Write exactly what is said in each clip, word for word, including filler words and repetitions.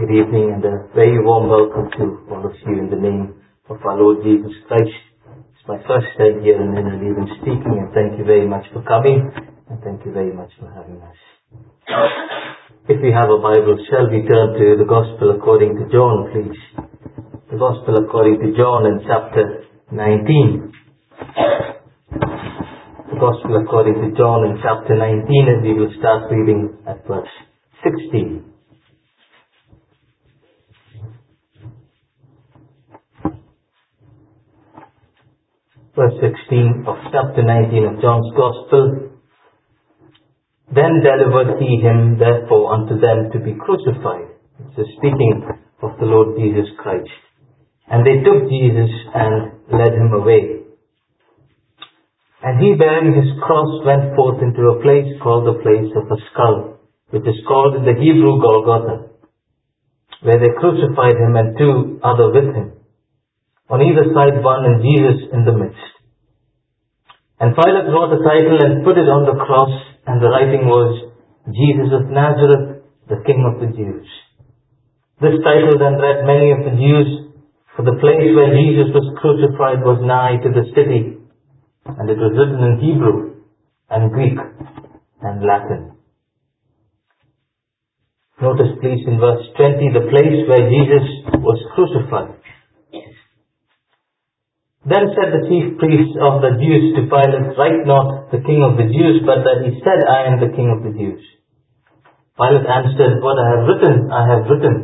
Good evening and a very warm welcome to all of you in the name of our Lord Jesus Christ. It's my first time here in Inner Leaving speaking, and thank you very much for coming and thank you very much for having us. If we have a Bible, shall we turn to the Gospel according to John, please? The Gospel according to John in chapter nineteen. The Gospel according to John in chapter nineteen, and we will start reading at verse sixteen. Verse sixteen of chapter nineteen of John's Gospel. Then delivered he him therefore unto them to be crucified. So speaking of the Lord Jesus Christ. And they took Jesus and led him away. And he bearing his cross went forth into a place called the place of a skull, which is called in the Hebrew Golgotha, where they crucified him and two other with him, on either side one, and Jesus in the midst. And Pilate wrote a title and put it on the cross, and the writing was, Jesus of Nazareth, the King of the Jews. This title then read many of the Jews, for the place where Jesus was crucified was nigh to the city, and it was written in Hebrew and Greek and Latin. Notice please in verse twenty, the place where Jesus was crucified. Then said the chief priests of the Jews to Pilate, write not the King of the Jews, but that he said, I am the King of the Jews. Pilate answered, what I have written, I have written.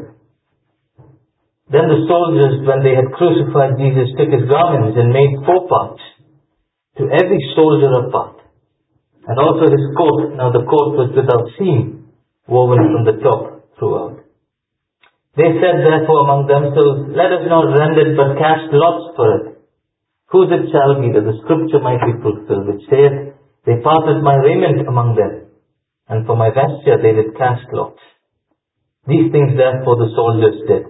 Then the soldiers, when they had crucified Jesus, took his garments and made four parts, to every soldier a part, and also his coat. Now the coat was without seam, woven from the top throughout. They said therefore among themselves, let us not rend it, but cast lots for it, whose it shall be, that the scripture might be fulfilled, which saith, they parted my raiment among them, and for my vesture they did cast lots. These things therefore the soldiers did.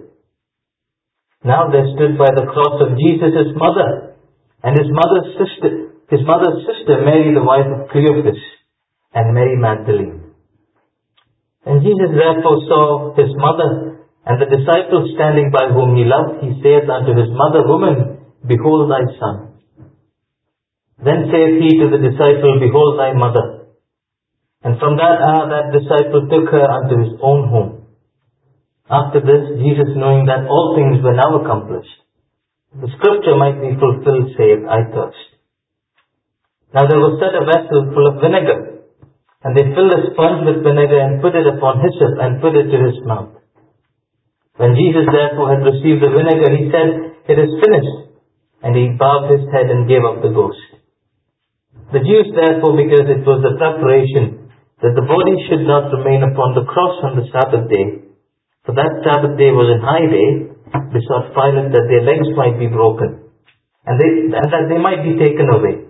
Now there stood by the cross of Jesus his mother, and his mother's sister, his mother's sister Mary, the wife of Cleophas, and Mary Magdalene. And Jesus therefore saw his mother, and the disciple standing by whom he loved, he saith unto his mother, woman, behold thy son. Then saith he to the disciple, behold thy mother. And from that hour that disciple took her unto his own home. After this, Jesus, knowing that all things were now accomplished, the scripture might be fulfilled, saith, I thirst. Now there was set a vessel full of vinegar, and they filled a sponge with vinegar and put it upon hyssop and put it to his mouth. When Jesus therefore had received the vinegar, he said, it is finished. And he bowed his head and gave up the ghost. The Jews therefore, because it was a preparation that the body should not remain upon the cross on the Sabbath day, for that Sabbath day was a high day, besought Pilate that their legs might be broken, and, they, and that they might be taken away.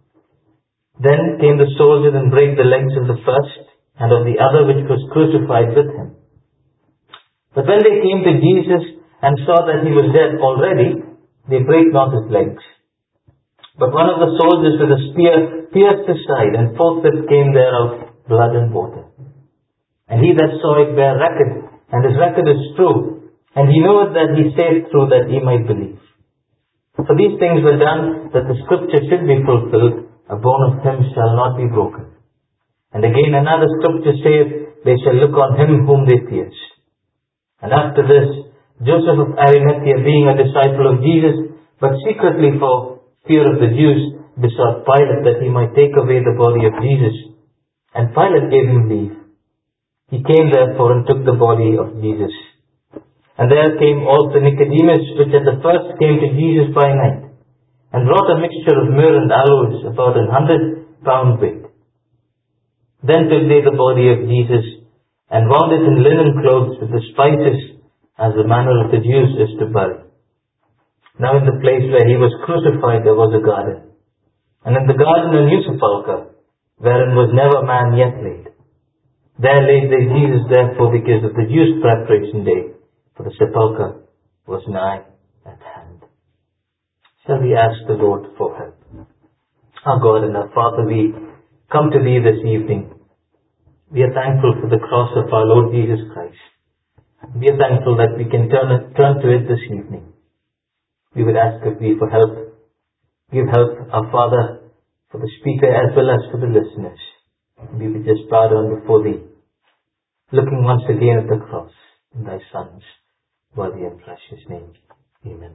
Then came the soldiers and brake the legs of the first, and of the other which was crucified with him. But when they came to Jesus and saw that he was dead already, they brake not his legs. But one of the soldiers with a spear pierced his side, and forthwith came there out blood and water. And he that saw it bare record, and his record is true, and he knoweth that he saith true, that he might believe. For these things were done, that the scripture should be fulfilled, a bone of him shall not be broken. And again another scripture saith, they shall look on him whom they pierced. And after this, Joseph of Arimathea, being a disciple of Jesus, but secretly for fear of the Jews, besought Pilate that he might take away the body of Jesus. And Pilate gave him leave. He came therefore and took the body of Jesus. And there came also Nicodemus, which at the first came to Jesus by night, and brought a mixture of myrrh and aloes, about an hundred pound weight. Then took they the body of Jesus, and wound it in linen clothes with the spices, as the manner of the Jews is to bury. Now in the place where he was crucified there was a garden, and in the garden a new sepulchre, wherein was never man yet laid. There laid they Jesus therefore, because of the Jews' preparation day, for the sepulchre was nigh at hand. Shall we ask the Lord for help? Our God and our Father, we come to Thee this evening. We are thankful for the cross of our Lord Jesus Christ. We are thankful that we can turn, it, turn to it this evening. We would ask of Thee for help. Give help, our Father, for the speaker as well as for the listeners. We would just bow down before Thee, looking once again at the cross in Thy Son's worthy and precious name. Amen.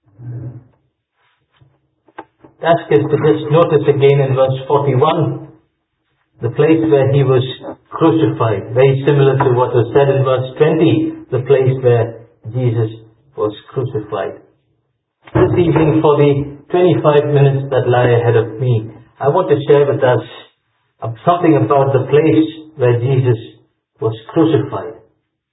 Ask us to just notice again in verse forty-one, the place where He was crucified. Very similar to what was said in verse twenty, the place where Jesus was crucified. This evening, for the twenty-five minutes that lie ahead of me, I want to share with us something about the place where Jesus was crucified.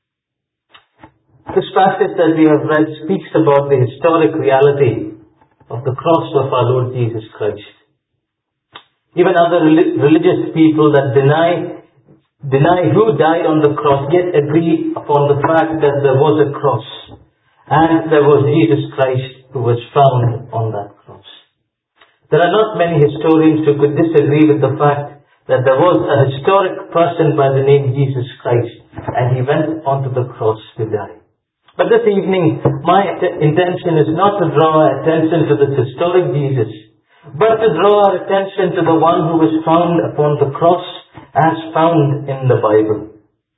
This passage that we have read speaks about the historic reality of the cross of our Lord Jesus Christ. Even other religious people that deny deny who died on the cross, yet agree upon the fact that there was a cross and there was Jesus Christ who was found on that cross. There are not many historians who could disagree with the fact that there was a historic person by the name Jesus Christ and He went onto the cross to die. But this evening, my intention is not to draw our attention to this historic Jesus, but to draw our attention to the one who was found upon the cross as found in the Bible.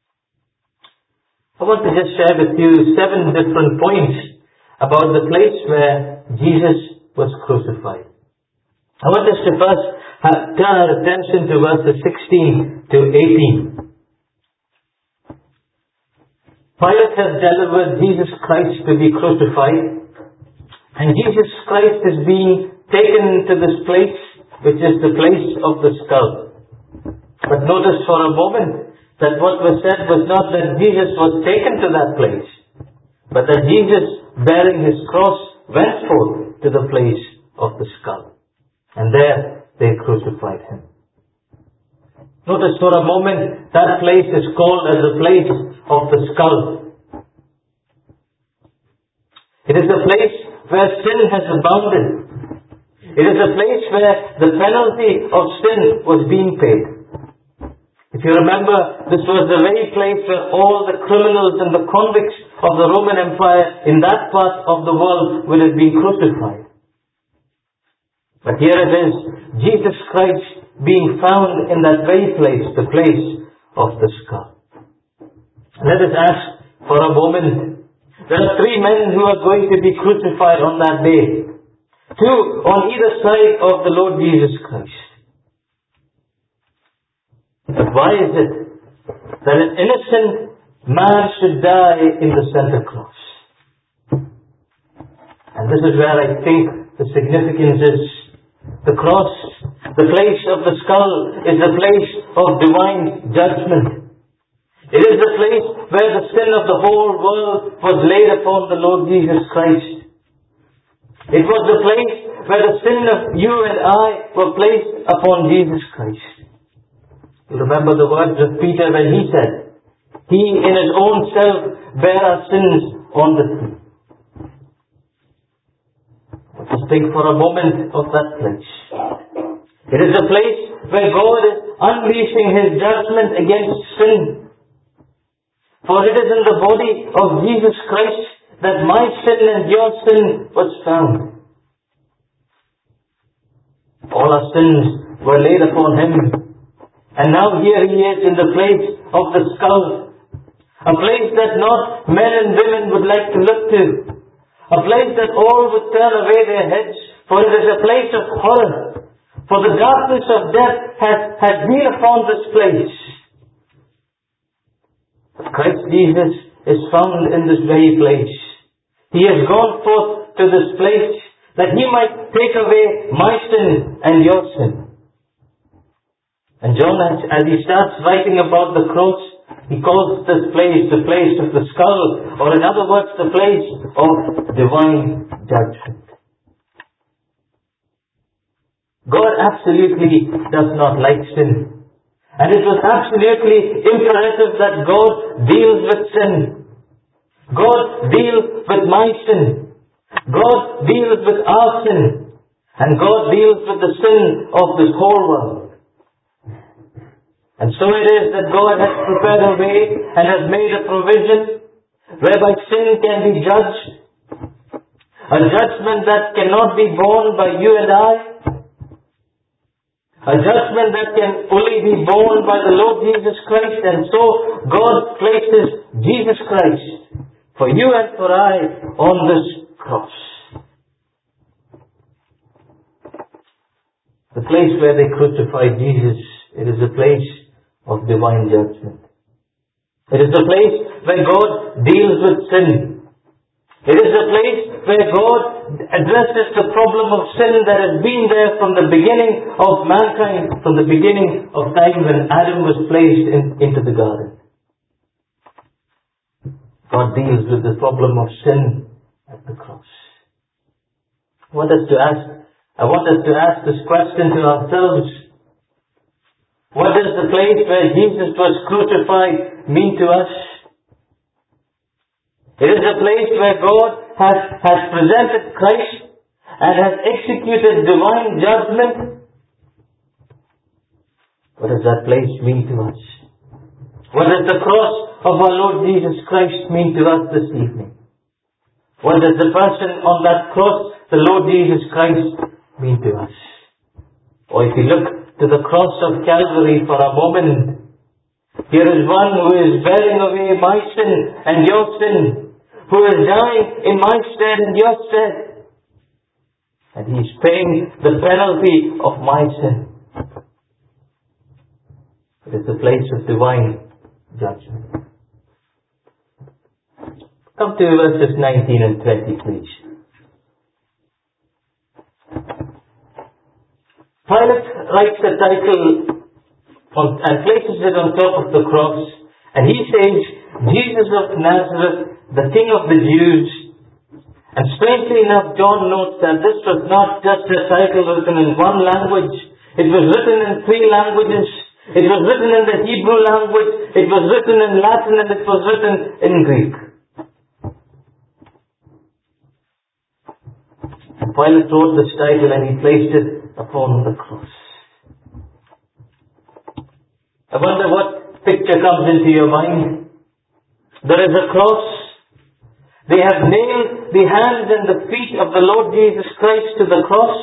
I want to just share with you seven different points about the place where Jesus was crucified. I want us to first turn our attention to verses sixteen to eighteen. Pilate has delivered Jesus Christ to be crucified, and Jesus Christ is being taken to this place, which is the place of the skull. But notice for a moment that what was said was not that Jesus was taken to that place, but that Jesus, bearing His cross, went forth to the place of the skull. And there they crucified Him. Notice for a moment that place is called as the place of the skull. It is a place where sin has abounded. It is a place where the penalty of sin was being paid. If you remember, this was the very place where all the criminals and the convicts of the Roman Empire in that part of the world would have been crucified. But here it is, Jesus Christ being found in that very place, the place of the skull. Let us ask for a moment. There are three men who are going to be crucified on that day. Two on either side of the Lord Jesus Christ. But why is it that an innocent man should die in the center cross? And this is where I think the significance is. The cross, the place of the skull, is the place of divine judgment. It is the place where the sin of the whole world was laid upon the Lord Jesus Christ. It was the place where the sin of you and I were placed upon Jesus Christ. You remember the words of Peter when he said, He in His own self bare our sins on the tree. Just think for a moment of that place. It is a place where God is unleashing His judgment against sin. For it is in the body of Jesus Christ that my sin and your sin was found. All our sins were laid upon Him. And now here He is in the place of the skull. A place that not men and women would like to look to. A place that all would turn away their heads, for it is a place of horror. For the darkness of death has, has been upon this place. But Christ Jesus is found in this very place. He has gone forth to this place that He might take away my sin and your sin. And John, as, as he starts writing about the cross, he calls this place the place of the skull, or in other words, the place of divine judgment. God absolutely does not like sin. And it was absolutely imperative that God deals with sin. God deals with my sin. God deals with our sin. And God deals with the sin of this whole world. And so it is that God has prepared a way and has made a provision whereby sin can be judged, a judgment that cannot be borne by you and I, a judgment that can only be borne by the Lord Jesus Christ. And so God places Jesus Christ for you and for I on this cross. The place where they crucified Jesus, it is a place of divine judgment. It is the place where God deals with sin. It is the place where God addresses the problem of sin that has been there from the beginning of mankind, from the beginning of time when Adam was placed in, into the garden. God deals with the problem of sin at the cross. I want us to ask, I want us to ask this question to ourselves. What does the place where Jesus was crucified mean to us? It is a place where God has, has presented Christ and has executed divine judgment. What does that place mean to us? What does the cross of our Lord Jesus Christ mean to us this evening? What does the person on that cross, the Lord Jesus Christ, mean to us? Or if you look to the cross of Calvary for a moment, here is one who is bearing away my sin and your sin, who is dying in my stead and your stead. And he is paying the penalty of my sin. It is the place of divine judgment. Come to verses nineteen and twenty, please. Pilate writes a title on, and places it on top of the cross, and he says, Jesus of Nazareth, the King of the Jews. And strangely enough, John notes that this was not just a title written in one language. It was written in three languages. It was written in the Hebrew language. It was written in Latin, and it was written in Greek. And Pilate wrote this title and he placed it upon the cross. I wonder what picture comes into your mind. There is a cross. They have nailed the hands and the feet of the Lord Jesus Christ to the cross.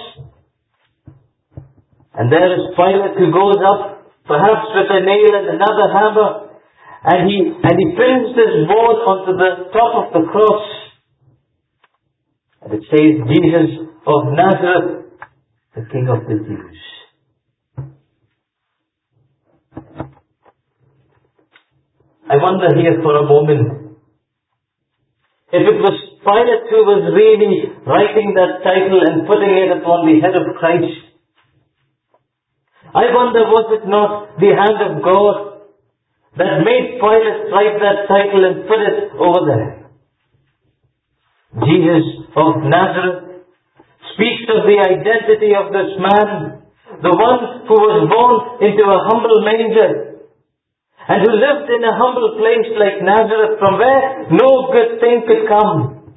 And there is Pilate who goes up, perhaps with a nail and another hammer, and he, and he pins this board onto the top of the cross. And it says, Jesus of Nazareth, the King of the Jews. I wonder here for a moment, if it was Pilate who was really writing that title and putting it upon the head of Christ, I wonder was it not the hand of God that made Pilate write that title and put it over there? Jesus of Nazareth speaks of the identity of this man, the one who was born into a humble manger, and who lived in a humble place like Nazareth, from where no good thing could come.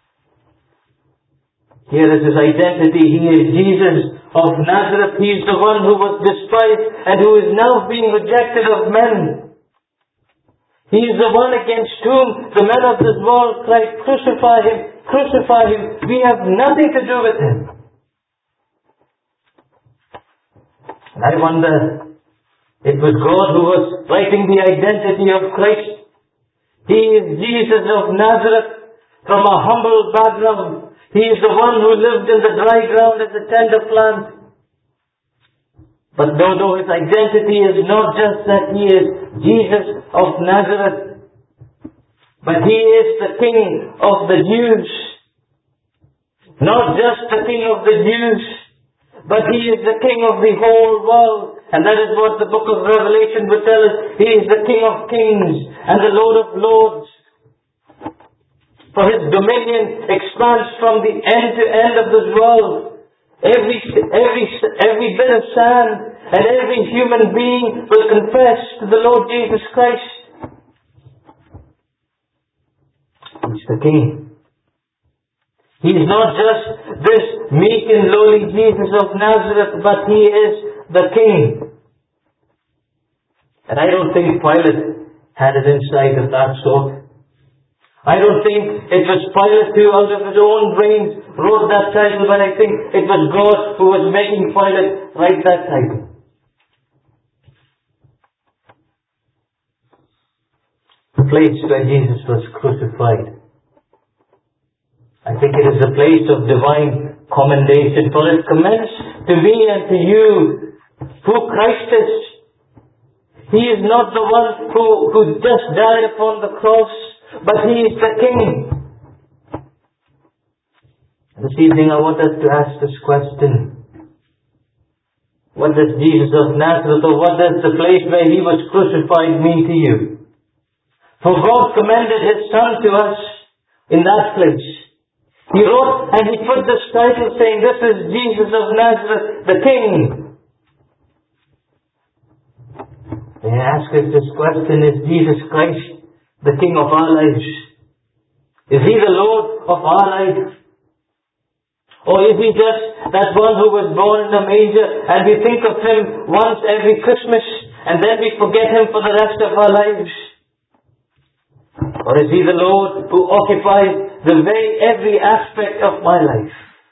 Here is his identity. He is Jesus of Nazareth. He is the one who was despised and who is now being rejected of men. He is the one against whom the men of this world cried, crucify him, crucify him. We have nothing to do with him. And I wonder, it was God who was writing the identity of Christ. He is Jesus of Nazareth from a humble background. He is the one who lived in the dry ground as a tender plant. But no, no, his identity is not just that he is Jesus of Nazareth, but he is the King of the Jews. Not just the King of the Jews, but he is the King of the whole world. And that is what the book of Revelation would tell us. He is the King of kings and the Lord of lords. For his dominion expands from the end to end of this world. Every, every, every bit of sand and every human being will confess to the Lord Jesus Christ. He's the King. He is not just this meek and lowly Jesus of Nazareth, but he is the King. And I don't think Pilate had an insight of that sort. I don't think it was Pilate who out of his own brains wrote that title, but I think it was God who was making Pilate write that title. The place where Jesus was crucified. I think it is a place of divine commendation, for it commends to me and to you who Christ is. He is not the one who, who just died upon the cross, but He is the King. This evening I want us to ask this question. What does Jesus of Nazareth, or what does the place where He was crucified mean to you? For God commended His Son to us in that place. He wrote and He put this title saying, this is Jesus of Nazareth, the King. May I ask us this question, is Jesus Christ the King of our lives? Is He the Lord of our life? Or is He just that one who was born in a manger and we think of Him once every Christmas and then we forget Him for the rest of our lives? Or is He the Lord who occupies the very every aspect of my life?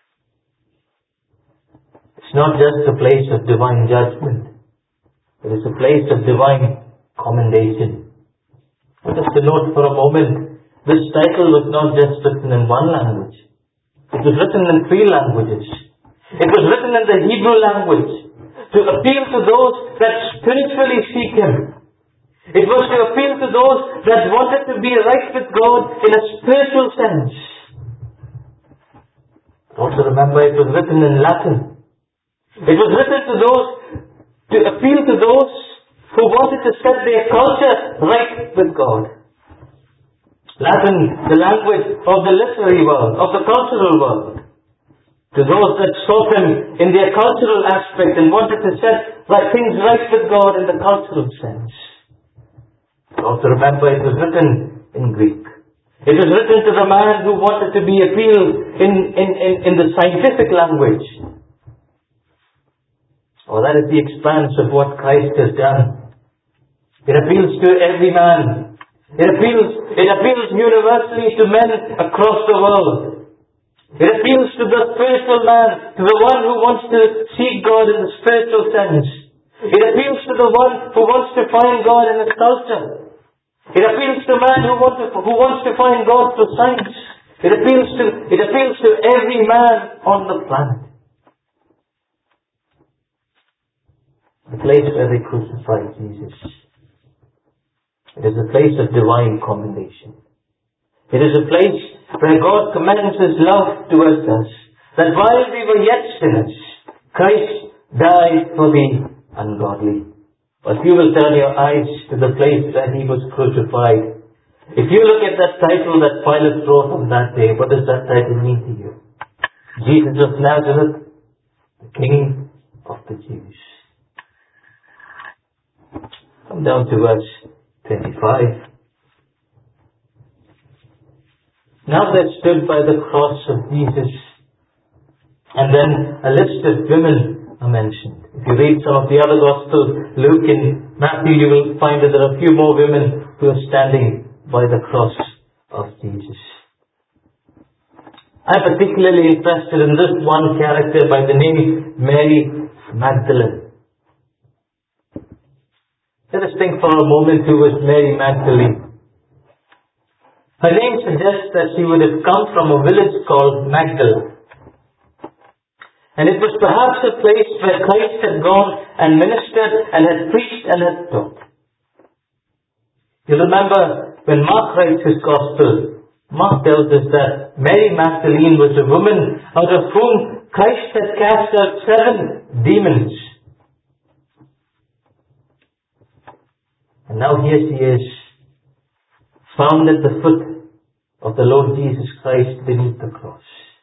It's not just a place of divine judgment. It is a place of divine commendation. Let us note for a moment, this title was not just written in one language. It was written in three languages. It was written in the Hebrew language to appeal to those that spiritually seek Him. It was to appeal to those that wanted to be right with God in a spiritual sense. Also remember, it was written in Latin. It was written to those, to appeal to those who wanted to set their culture right with God. Latin, the language of the literary world, of the cultural world. To those that sought Him in their cultural aspect and wanted to set right things right with God in the cultural sense. Also remember, it was written in Greek. It was written to the man who wanted to be appealed in, in, in, in the scientific language. Oh, that is the expanse of what Christ has done. It appeals to every man. It appeals, it appeals universally to men across the world. It appeals to the spiritual man, to the one who wants to seek God in the spiritual sense. It appeals to the one who wants to find God in his culture. It appeals to man who wants to, who wants to find God through science. It appeals to, it appeals to every man on the planet. The place where they crucified Jesus. It is a place of divine commendation. It is a place where God commends His love towards us. That while we were yet sinners, Christ died for the ungodly. But you will turn your eyes to the place where He was crucified. If you look at that title that Pilate wrote on that day, what does that title mean to you? Jesus of Nazareth, the King of the Jews. Come down to verse twenty-five. Now there stood by the cross of Jesus, and then a list of women are mentioned. If you read some of the other Gospels, Luke and Matthew, you will find that there are a few more women who are standing by the cross of Jesus. I'm particularly interested in this one character by the name Mary Magdalene. Let us think for a moment who was Mary Magdalene. Her name suggests that she would have come from a village called Magdala. And it was perhaps a place where Christ had gone and ministered and had preached and had taught. You remember when Mark writes his Gospel, Mark tells us that Mary Magdalene was a woman out of whom Christ had cast out seven demons. And now here she is, found at the foot of the Lord Jesus Christ beneath the cross.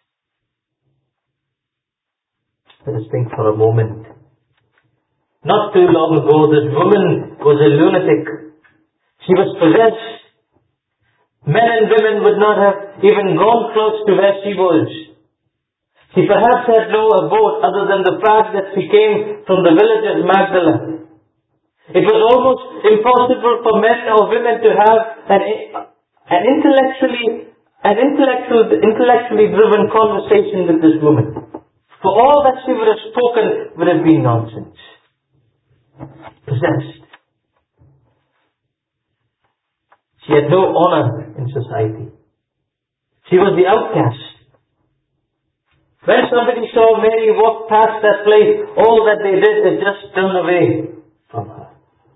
Let us think for a moment. Not too long ago, this woman was a lunatic. She was possessed. Men and women would not have even gone close to where she was. She perhaps had no abode other than the fact that she came from the village of Magdala. It was almost impossible for men or women to have an, an intellectually, an intellectual, intellectually driven conversation with this woman. For all that she would have spoken would have been nonsense. Possessed. She had no honor in society. She was the outcast. When somebody saw Mary walk past that place, all that they did was just turn away from her.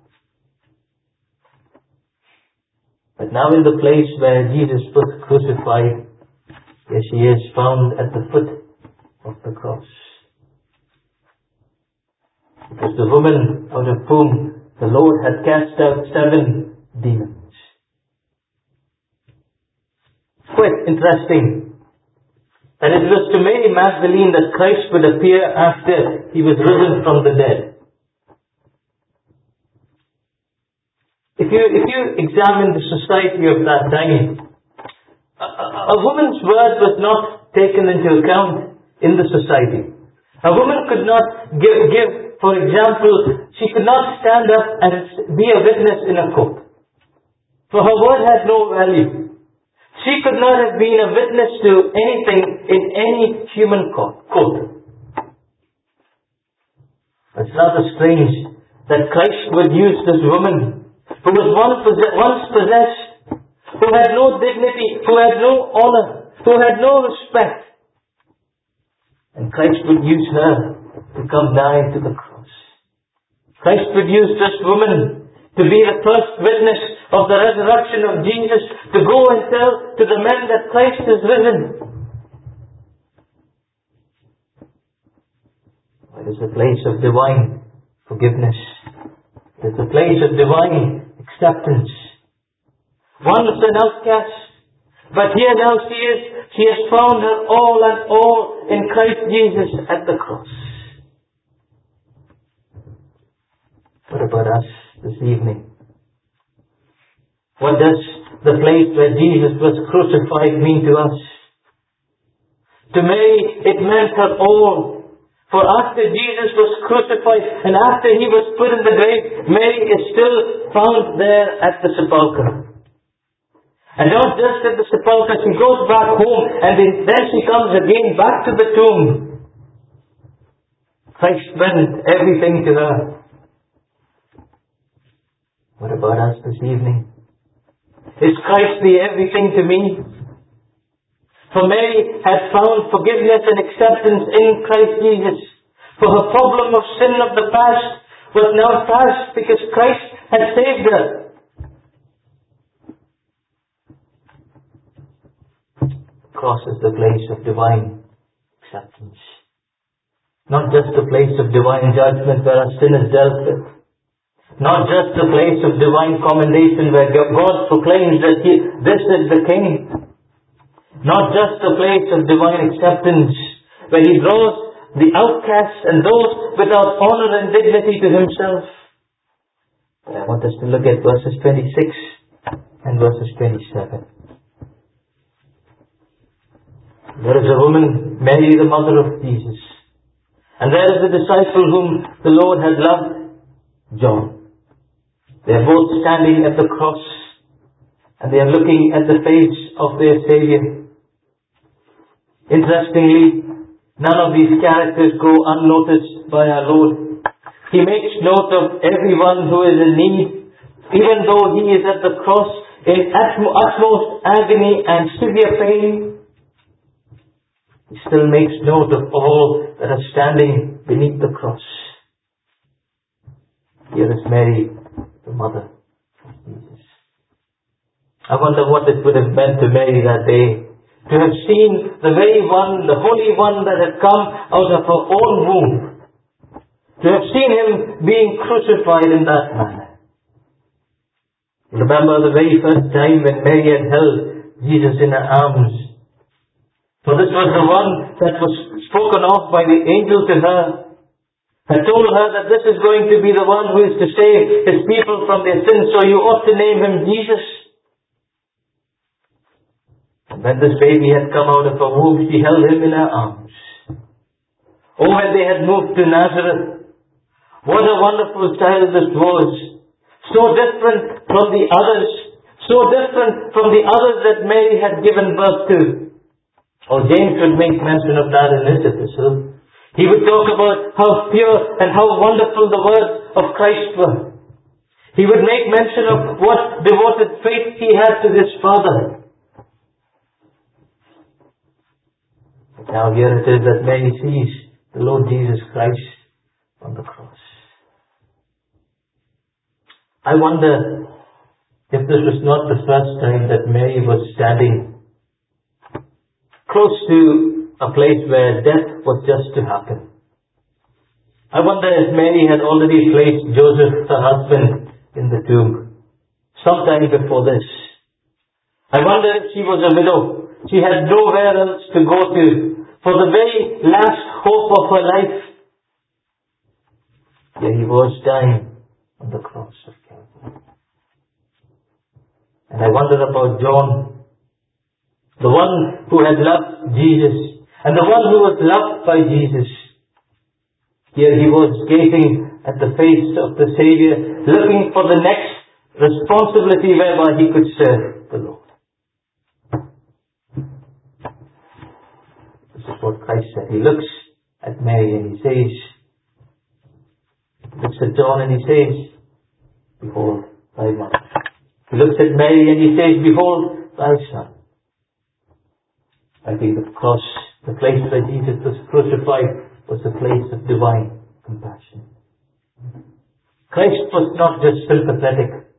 But now in the place where Jesus was crucified, here she is found at the foot of the cross. It was the woman out of whom the Lord had cast out seven demons. Quite interesting that it was to Mary Magdalene that Christ would appear after He was risen from the dead. If you, if you examine the society of that time, a, a, a woman's word was not taken into account in the society. A woman could not give, give, for example, she could not stand up and be a witness in a court. For her word had no value. She could not have been a witness to anything in any human court. It's rather strange that Christ would use this woman who was once possessed, who had no dignity, who had no honor, who had no respect. And Christ would use her to come nigh to the cross. Christ would use this woman to be the first witness of the resurrection of Jesus, to go and tell to the men that Christ is risen. It is a place of divine forgiveness. It is a place of divine acceptance. Once an outcast, but here now she is, she has found her all and all in Christ Jesus at the cross. What about us this evening? What does the place where Jesus was crucified mean to us? To Mary, it meant her all. For after Jesus was crucified and after He was put in the grave, Mary is still found there at the sepulchre. And not just at the sepulchre, she goes back home and then she comes again back to the tomb. Christ meant everything to her. What about us this evening? Is Christ the everything to me? For Mary had found forgiveness and acceptance in Christ Jesus. For her problem of sin of the past was now past because Christ had saved her. The cross is the place of divine acceptance. Not just the place of divine judgment where our sin is dealt with. Not just the place of divine commendation where God proclaims that he, this is the King. Not just the place of divine acceptance where He draws the outcasts and those without honor and dignity to Himself. But I want us to look at verses twenty-six and verses twenty-seven. There is a woman, Mary, the mother of Jesus. And there is a disciple whom the Lord had loved, John. They are both standing at the cross and they are looking at the face of their Savior. Interestingly, none of these characters go unnoticed by our Lord. He makes note of everyone who is in need, even though He is at the cross in utmost agony and severe pain. He still makes note of all that are standing beneath the cross. Here is Mary, the mother of Jesus. I wonder what it would have meant to Mary that day to have seen the very one, the Holy One that had come out of her own womb. To have seen Him being crucified in that manner. Remember the very first time when Mary had held Jesus in her arms. For this was the one that was spoken of by the angel to her. And told her that this is going to be the one who is to save His people from their sins, so you ought to name Him Jesus. And when this baby had come out of her womb, she held Him in her arms. Oh, when they had moved to Nazareth, what a wonderful child this was. So different from the others. so different from the others that Mary had given birth to. Or James would make mention of that in his epistle. He would talk about how pure and how wonderful the words of Christ were. He would make mention of what devoted faith he had to his Father. But now here it is that Mary sees the Lord Jesus Christ on the cross. I wonder if this was not the first time that Mary was standing close to a place where death was just to happen. I wonder if Mary had already placed Joseph, her husband, in the tomb sometime before this. I wonder if she was a widow. She had nowhere else to go to for the very last hope of her life. Yet he was dying on the cross of Calvary. And I wonder about John, the one who had loved Jesus, and the one who was loved by Jesus. Here he was gazing at the face of the Savior, looking for the next responsibility whereby he could serve the Lord. This is what Christ said. He looks at Mary and he says, he looks at John and he says, behold thy mother. He looks at Mary and he says, behold thy son. I think the cross, the place where Jesus was crucified, was a place of divine compassion. Christ was not just sympathetic.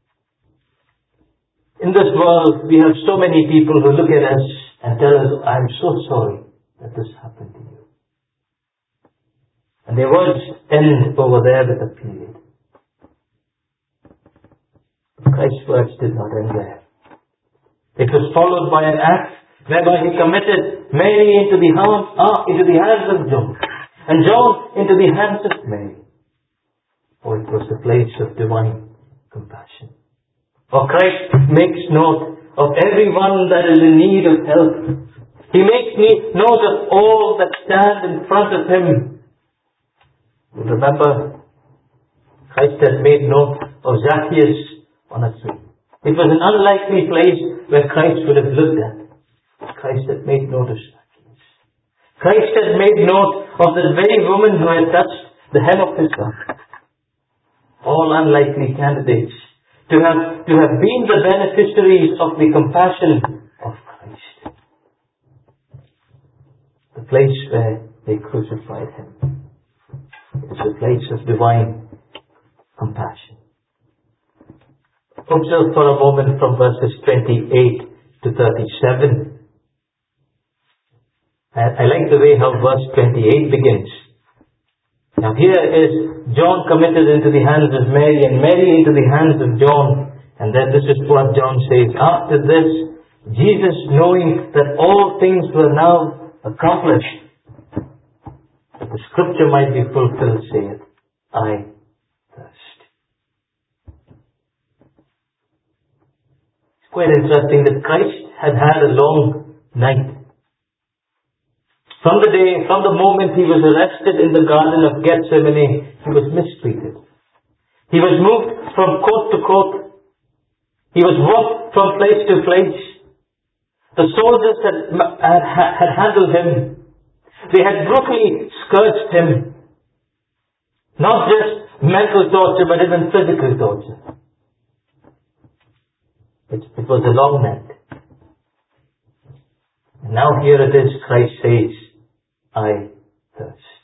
In this world, we have so many people who look at us and tell us, I'm so sorry that this happened to you. And their words end over there with a period. Christ's words did not end there. It was followed by an act whereby he committed Mary into the hands, ah, into the hands of John, and John into the hands of Mary. For it was the place of divine compassion. For Christ makes note of everyone that is in need of help. He makes note of all that stand in front of him. Remember, Christ had made note of Zacchaeus on a tree. It was an unlikely place where Christ would have looked at. Christ had made note of Zacchaeus. Christ had made note of the very woman who had touched the hem of his garment. All unlikely candidates to have, to have been the beneficiaries of the compassion of Christ. The place where they crucified him. It's a place of divine compassion. Observe for a moment from verses twenty-eight to thirty-seven. I like the way how verse twenty-eight begins. Now here is John committed into the hands of Mary and Mary into the hands of John. And then this is what John says. After this, Jesus, knowing that all things were now accomplished, that the scripture might be fulfilled, saith, I thirst. It's quite interesting that Christ had had a long night. From the day, from the moment he was arrested in the Garden of Gethsemane, he was mistreated. He was moved from court to court. He was walked from place to place. The soldiers had, had, had handled him. They had brutally scourged him. Not just mental torture, but even physical torture. It, it was a long night. And now here it is, Christ says, I thirst.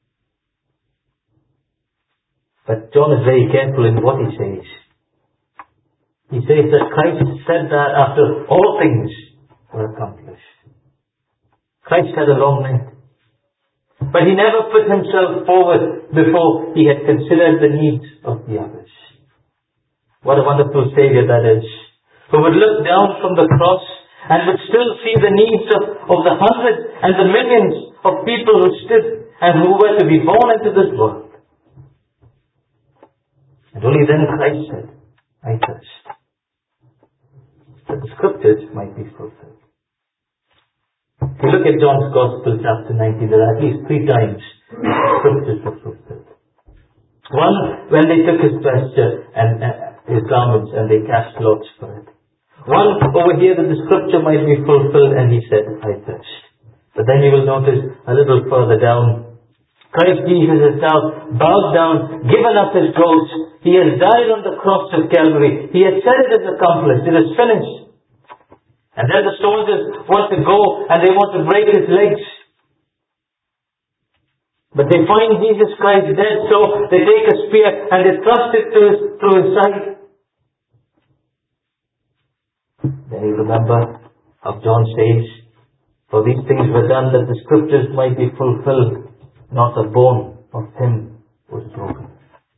But John is very careful in what he says. He says that Christ said that after all things were accomplished. Christ had a long night. But he never put himself forward before he had considered the needs of the others. What a wonderful Savior that is, who would look down from the cross and would still see the needs of, of the hundreds and the millions of people who stood and who were to be born into this world. And only then Christ said, I thirst. That the scriptures might be fulfilled. If you look at John's Gospel, chapter nineteen, there are at least three times the scriptures were fulfilled. One, when they took his vesture and uh, his garments and they cast lots for it. One over here that the scripture might be fulfilled, and he said, I thirst. But then you will notice a little further down, Christ Jesus has now bowed down, given up his ghost. He has died on the cross of Calvary. He has said it is accomplished. It is finished. And then the soldiers want to go and they want to break his legs. But they find Jesus Christ dead, so they take a spear and they thrust it to his, through his side. Then you remember how John says, for these things were done that the scriptures might be fulfilled. Not a bone of him was broken.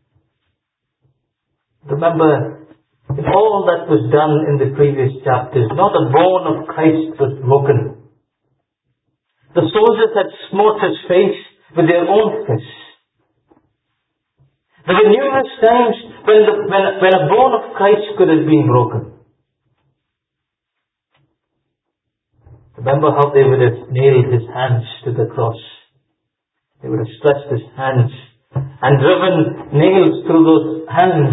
Remember, in all that was done in the previous chapters, not a bone of Christ was broken. The soldiers had smote his face with their own fists. There were numerous times when, the, when, when a bone of Christ could have been broken. Remember how they would have nailed his hands to the cross. They would have stretched his hands and driven nails through those hands.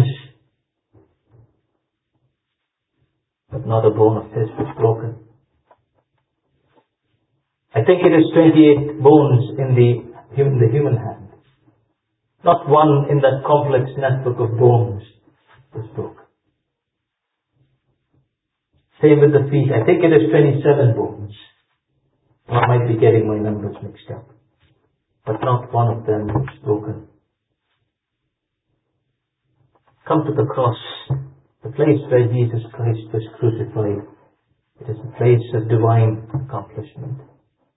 But not a bone of his was broken. I think it is twenty-eight bones in the, in the human hand. Not one in that complex network of bones was broken. Same with the feet. I think it is twenty-seven bones. I might be getting my numbers mixed up. But not one of them was broken. Come to the cross, the place where Jesus Christ was crucified. It is the place of divine accomplishment.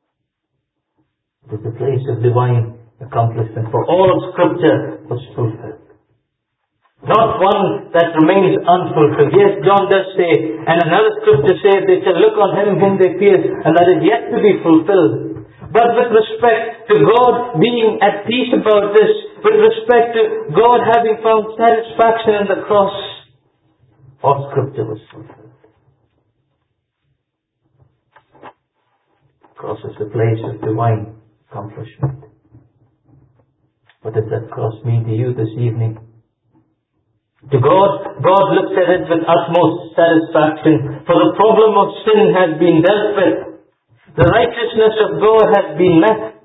It is the place of divine accomplishment, for all of Scripture was fulfilled. Not one that remains unfulfilled. Yes, John does say, and another Scripture says, they shall look on him whom they pierced, and that is yet to be fulfilled. But with respect to God being at peace about this, with respect to God having found satisfaction in the cross, all Scripture was fulfilled. The cross is the place of divine accomplishment. What does that cross mean to you this evening? To God, God looks at it with utmost satisfaction, for the problem of sin has been dealt with. The righteousness of God has been met.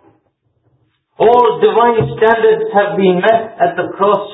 All divine standards have been met at the cross.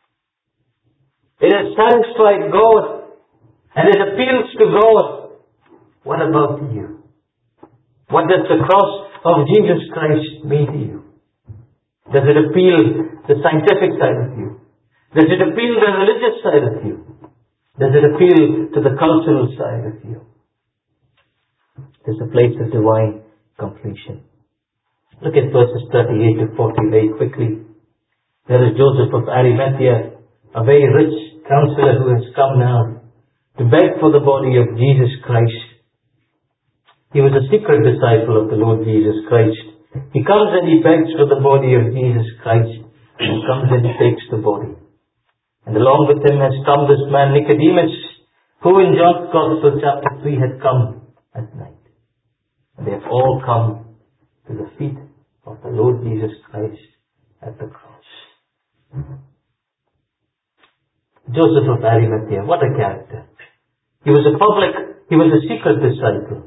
It has satisfied God, and it appeals to God. What about you? What does the cross of Jesus Christ mean to you? Does it appeal to the scientific side of you? Does it appeal to the religious side of you? Does it appeal to the cultural side of you? It is a place of divine completion. Look at verses thirty-eight to forty very quickly. There is Joseph of Arimathea, a very rich counselor who has come now to beg for the body of Jesus Christ. He was a secret disciple of the Lord Jesus Christ. He comes and he begs for the body of Jesus Christ, and he comes and he takes the body. And along with him has come this man Nicodemus, who in John's Gospel chapter three had come at night. And they have all come to the feet of the Lord Jesus Christ at the cross. Joseph of Arimathea, what a character. He was a public, he was a secret disciple.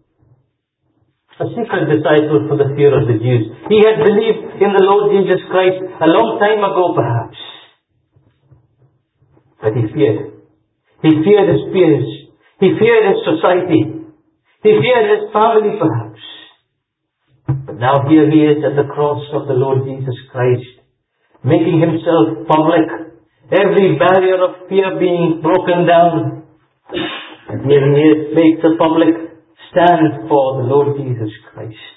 A secret disciple for the fear of the Jews. He had believed in the Lord Jesus Christ a long time ago perhaps. But he feared. He feared his peers. He feared his society. He feared his family perhaps. But now here he is at the cross of the Lord Jesus Christ, making himself public, every barrier of fear being broken down. And here he is, makes a public stand for the Lord Jesus Christ.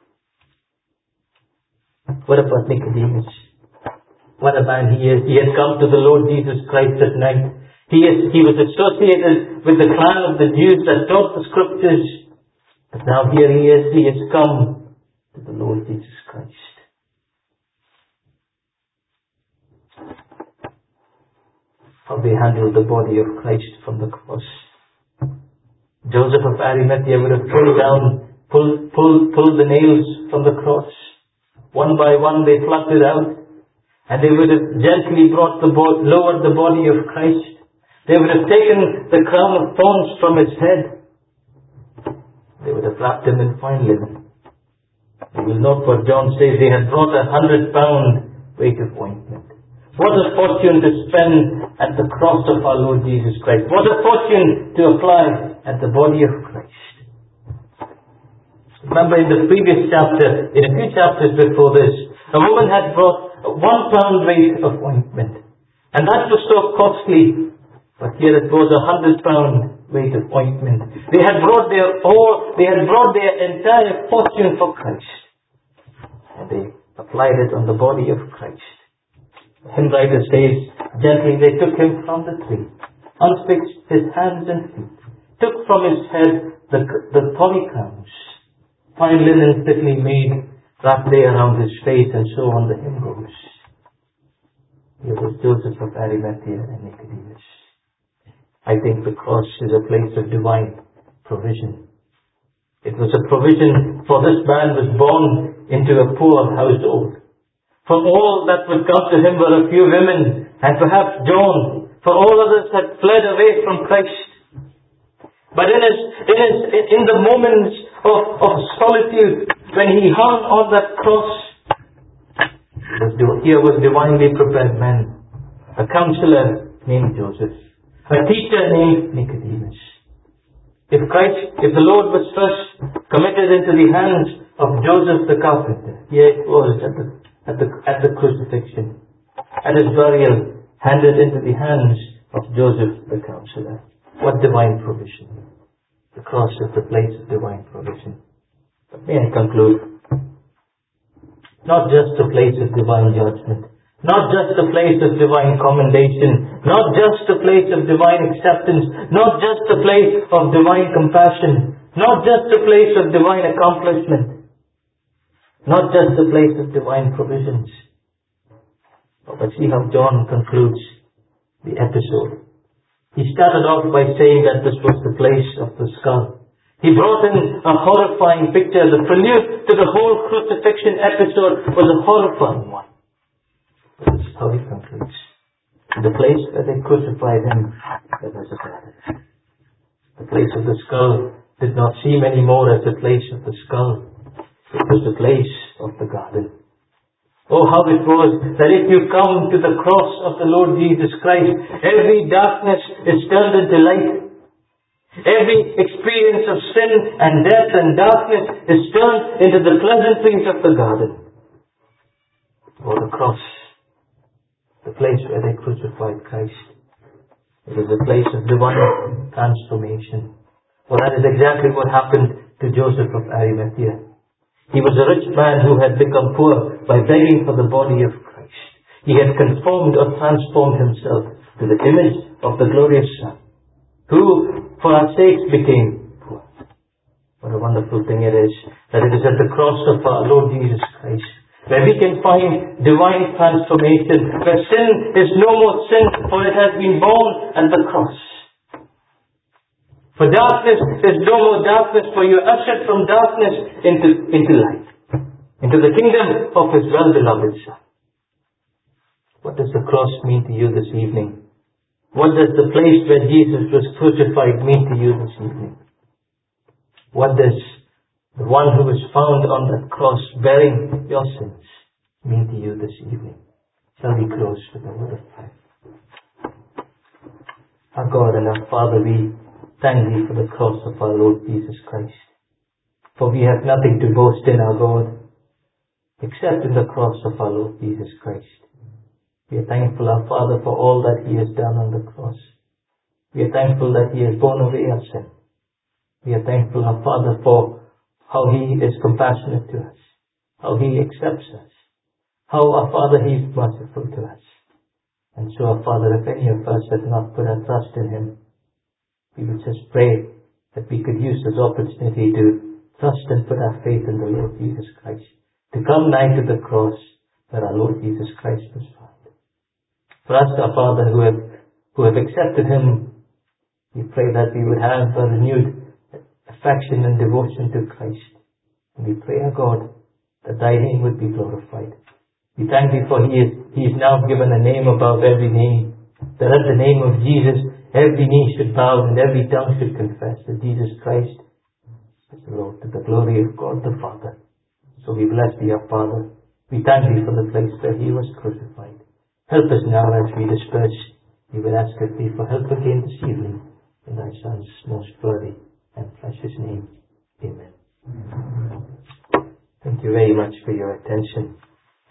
What about Nicodemus? What a man he is. He had come to the Lord Jesus Christ at night. He, is, he was associated with the clan of the Jews that taught the Scriptures. But now here he is, he has come to the Lord Jesus Christ. How they handled the body of Christ from the cross. Joseph of Arimathea would have pulled down, pulled, pulled, pulled the nails from the cross. One by one they plucked it out. And they would have gently brought the bo- lowered the body of Christ. They would have taken the crown of thorns from his head. They would have wrapped him in fine linen. You will note what John says, they had brought a hundred pound weight of ointment. What a fortune to spend at the cross of our Lord Jesus Christ. What a fortune to apply at the body of Christ. Remember in the previous chapter, in a few chapters before this, a woman had brought one pound weight of ointment. And that was so costly. But here it was a hundred pound weight of ointment. They had brought their all, they had brought their entire fortune for Christ. And they applied it on the body of Christ. The hymn writer says, gently they took him from the tree, unfixed his hands and feet, took from his head the, the thorny crowns, fine linen fitly made, wrapped they around his face, and so on the hymn goes. Here was Joseph of Arimathea and Nicodemus. I think the cross is a place of divine provision. It was a provision, for this man was born into a poor household. For all that would come to him were a few women, and perhaps John. For all others had fled away from Christ. But in his, in his, in the moments of, of solitude, when he hung on that cross, here was divinely prepared man, a counselor named Joseph, a teacher named Nicodemus. If Christ, if the Lord was first committed into the hands of Joseph the carpenter, here it was at the At the, at the crucifixion, at his burial, handed into the hands of Joseph the counselor. What divine provision. The cross is the place of divine provision. But may I conclude? Not just a place of divine judgment, not just a place of divine commendation, not just a place of divine acceptance, not just a place of divine compassion, not just a place of divine accomplishment, not just a place of divine provisions. But see how John concludes the episode. He started off by saying that this was the place of the skull. He brought in a horrifying picture. The prelude to the whole crucifixion episode was a horrifying one. But this is how he concludes. The place where they crucified him, there was a garden. The place of the skull did not seem any more as the place of the skull. It was the place of the garden. Oh, how it was that if you come to the cross of the Lord Jesus Christ, every darkness is turned into light. Every experience of sin and death and darkness is turned into the pleasantries of the garden. Or the cross, the place where they crucified Christ. It is a place of divine transformation. Well, that is exactly what happened to Joseph of Arimathea. He was a rich man who had become poor by begging for the body of Christ. He had conformed or transformed himself to the image of the glorious Son, who for our sakes became poor. What a wonderful thing it is that it is at the cross of our Lord Jesus Christ where we can find divine transformation, where sin is no more sin, for it has been borne at the cross. For darkness is no more darkness, for you are ushered from darkness into, into light, into the kingdom of His well-beloved Son. What does the cross mean to you this evening? What does the place where Jesus was crucified mean to you this evening? What does the one who was found on that cross bearing your sins mean to you this evening? Shall we close with a word of prayer? Our God and our Father, we thank Thee for the cross of our Lord Jesus Christ. For we have nothing to boast in, our God, except in the cross of our Lord Jesus Christ. We are thankful, our Father, for all that He has done on the cross. We are thankful that He has borne away our sin. We are thankful, our Father, for how He is compassionate to us, how He accepts us, how, our Father, He is merciful to us. And so, our Father, if any of us have not put our trust in Him, we would just pray that we could use this opportunity to trust and put our faith in the Lord Jesus Christ, to come nigh to the cross where our Lord Jesus Christ was found. For us, our Father, who have, who have accepted Him, we pray that we would have a renewed affection and devotion to Christ. And we pray, our God, that Thy name would be glorified. We thank Thee for He is, He is now given a name above every name, that at the name of Jesus Every knee should bow and every tongue should confess that Jesus Christ is the Lord, to the glory of God the Father. So we bless thee, our Father. We thank thee for the place where he was crucified. Help us now as we disperse. We will ask of thee for help again this evening. In thy Son's most worthy and precious name. Amen. Thank you very much for your attention.